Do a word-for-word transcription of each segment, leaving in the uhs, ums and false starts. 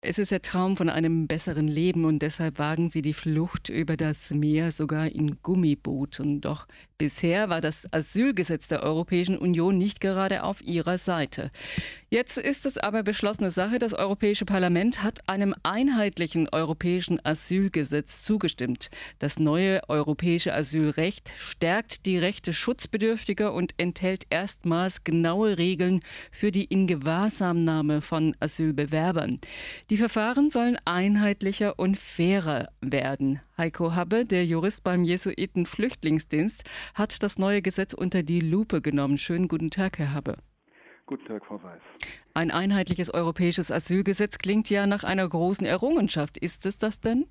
Es ist der Traum von einem besseren Leben und deshalb wagen sie die Flucht über das Meer sogar in Gummibooten. Doch bisher war das Asylgesetz der Europäischen Union nicht gerade auf ihrer Seite. Jetzt ist es aber beschlossene Sache. Das Europäische Parlament hat einem einheitlichen europäischen Asylgesetz zugestimmt. Das neue europäische Asylrecht stärkt die Rechte Schutzbedürftiger und enthält erstmals genaue Regeln für die Ingewahrsamnahme von Asylbewerbern. Die Verfahren sollen einheitlicher und fairer werden. Heiko Habbe, der Jurist beim Jesuiten-Flüchtlingsdienst, hat das neue Gesetz unter die Lupe genommen. Schönen guten Tag, Herr Habbe. Guten Tag, Frau Weiß. Ein einheitliches europäisches Asylgesetz klingt ja nach einer großen Errungenschaft. Ist es das denn?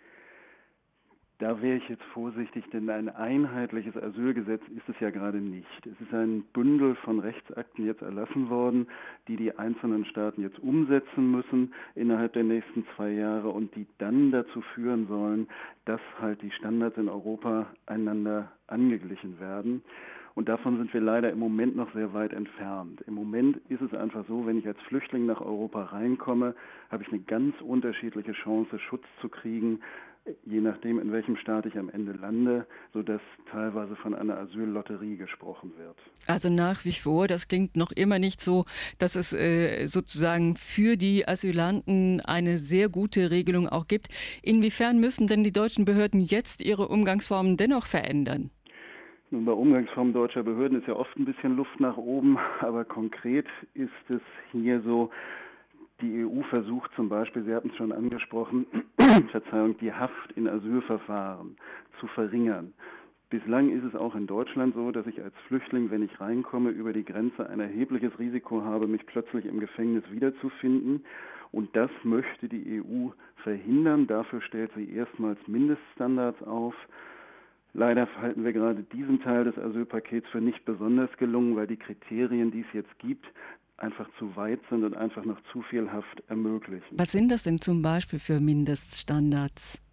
Da wäre ich jetzt vorsichtig, denn ein einheitliches Asylgesetz ist es ja gerade nicht. Es ist ein Bündel von Rechtsakten jetzt erlassen worden, die die einzelnen Staaten jetzt umsetzen müssen innerhalb der nächsten zwei Jahre und die dann dazu führen sollen, dass halt die Standards in Europa einander angeglichen werden. Und davon sind wir leider im Moment noch sehr weit entfernt. Im Moment ist es einfach so, wenn ich als Flüchtling nach Europa reinkomme, habe ich eine ganz unterschiedliche Chance, Schutz zu kriegen, je nachdem, in welchem Staat ich am Ende lande, sodass teilweise von einer Asyllotterie gesprochen wird. Also nach wie vor, das klingt noch immer nicht so, dass es äh, sozusagen für die Asylanten eine sehr gute Regelung auch gibt. Inwiefern müssen denn die deutschen Behörden jetzt ihre Umgangsformen dennoch verändern? Nun, bei Umgangsformen deutscher Behörden ist ja oft ein bisschen Luft nach oben, aber konkret ist es hier so, die E U versucht zum Beispiel, Sie hatten es schon angesprochen, Verzeihung, die Haft in Asylverfahren zu verringern. Bislang ist es auch in Deutschland so, dass ich als Flüchtling, wenn ich reinkomme, über die Grenze ein erhebliches Risiko habe, mich plötzlich im Gefängnis wiederzufinden. Und das möchte die E U verhindern. Dafür stellt sie erstmals Mindeststandards auf. Leider halten wir gerade diesen Teil des Asylpakets für nicht besonders gelungen, weil die Kriterien, die es jetzt gibt, einfach zu weit sind und einfach noch zu viel Haft ermöglichen. Was sind das denn zum Beispiel für Mindeststandards?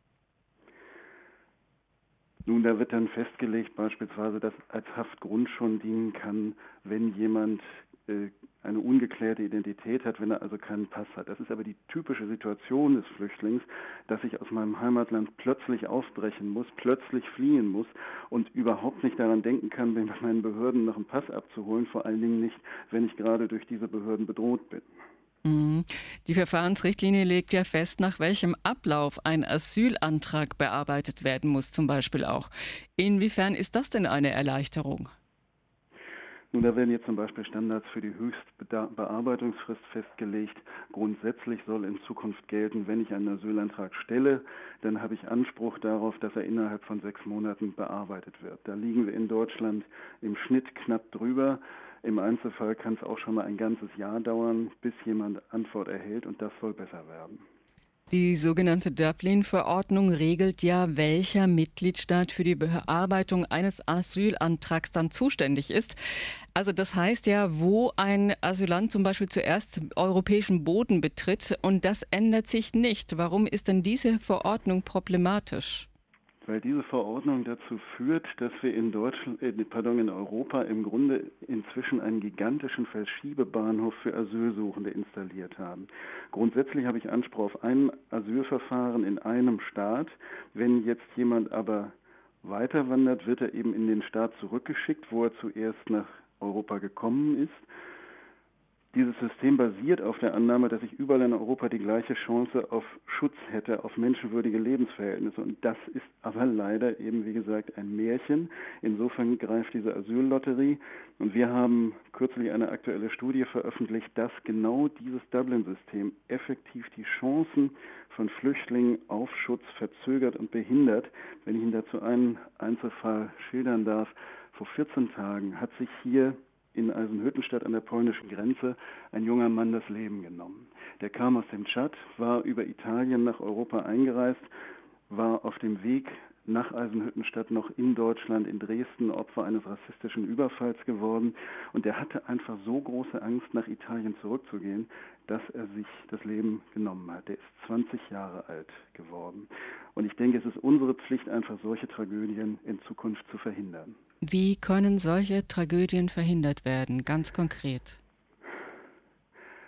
Nun, da wird dann festgelegt beispielsweise, dass als Haftgrund schon dienen kann, wenn jemand äh, eine ungeklärte Identität hat, wenn er also keinen Pass hat. Das ist aber die typische Situation des Flüchtlings, dass ich aus meinem Heimatland plötzlich aufbrechen muss, plötzlich fliehen muss und überhaupt nicht daran denken kann, bei meinen Behörden noch einen Pass abzuholen, vor allen Dingen nicht, wenn ich gerade durch diese Behörden bedroht bin. Die Verfahrensrichtlinie legt ja fest, nach welchem Ablauf ein Asylantrag bearbeitet werden muss, zum Beispiel auch. Inwiefern ist das denn eine Erleichterung? Nun, da werden jetzt zum Beispiel Standards für die Höchstbearbeitungsfrist festgelegt. Grundsätzlich soll in Zukunft gelten, wenn ich einen Asylantrag stelle, dann habe ich Anspruch darauf, dass er innerhalb von sechs Monaten bearbeitet wird. Da liegen wir in Deutschland im Schnitt knapp drüber. Im Einzelfall kann es auch schon mal ein ganzes Jahr dauern, bis jemand Antwort erhält und das soll besser werden. Die sogenannte Dublin-Verordnung regelt ja, welcher Mitgliedstaat für die Bearbeitung eines Asylantrags dann zuständig ist. Also das heißt ja, wo ein Asylant zum Beispiel zuerst europäischen Boden betritt und das ändert sich nicht. Warum ist denn diese Verordnung problematisch? Weil diese Verordnung dazu führt, dass wir in Deutschland, äh, pardon, in Europa im Grunde inzwischen einen gigantischen Verschiebebahnhof für Asylsuchende installiert haben. Grundsätzlich habe ich Anspruch auf ein Asylverfahren in einem Staat. Wenn jetzt jemand aber weiter wandert, wird er eben in den Staat zurückgeschickt, wo er zuerst nach Europa gekommen ist. Dieses System basiert auf der Annahme, dass ich überall in Europa die gleiche Chance auf Schutz hätte, auf menschenwürdige Lebensverhältnisse. Und das ist aber leider eben, wie gesagt, ein Märchen. Insofern greift diese Asyllotterie. Und wir haben kürzlich eine aktuelle Studie veröffentlicht, dass genau dieses Dublin-System effektiv die Chancen von Flüchtlingen auf Schutz verzögert und behindert. Wenn ich Ihnen dazu einen Einzelfall schildern darf, vor vierzehn Tagen hat sich hier in Eisenhüttenstadt an der polnischen Grenze ein junger Mann das Leben genommen. Der kam aus dem Tschad, war über Italien nach Europa eingereist, war auf dem Weg nach Eisenhüttenstadt noch in Deutschland, in Dresden, Opfer eines rassistischen Überfalls geworden. Und er hatte einfach so große Angst, nach Italien zurückzugehen, dass er sich das Leben genommen hat. Der ist zwanzig Jahre alt geworden. Und ich denke, es ist unsere Pflicht, einfach solche Tragödien in Zukunft zu verhindern. Wie können solche Tragödien verhindert werden, ganz konkret?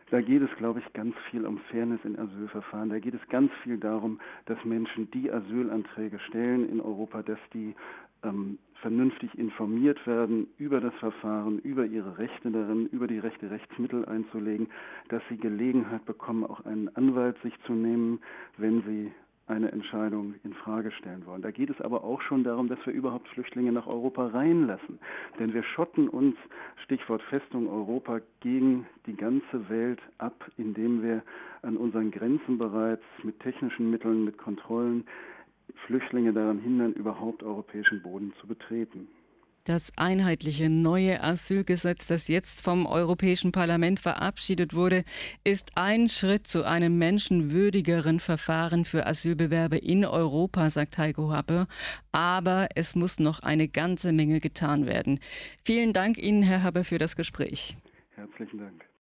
Da geht es, glaube ich, ganz viel um Fairness in Asylverfahren. Da geht es ganz viel darum, dass Menschen, die Asylanträge stellen in Europa, dass die ähm, vernünftig informiert werden über das Verfahren, über ihre Rechte darin, über die Rechte, Rechtsmittel einzulegen, dass sie Gelegenheit bekommen, auch einen Anwalt sich zu nehmen, wenn sie eine Entscheidung in Frage stellen wollen. Da geht es aber auch schon darum, dass wir überhaupt Flüchtlinge nach Europa reinlassen. Denn wir schotten uns, Stichwort Festung Europa, gegen die ganze Welt ab, indem wir an unseren Grenzen bereits mit technischen Mitteln, mit Kontrollen Flüchtlinge daran hindern, überhaupt europäischen Boden zu betreten. Das einheitliche neue Asylgesetz, das jetzt vom Europäischen Parlament verabschiedet wurde, ist ein Schritt zu einem menschenwürdigeren Verfahren für Asylbewerber in Europa, sagt Heiko Happe. Aber es muss noch eine ganze Menge getan werden. Vielen Dank Ihnen, Herr Happe, für das Gespräch. Herzlichen Dank.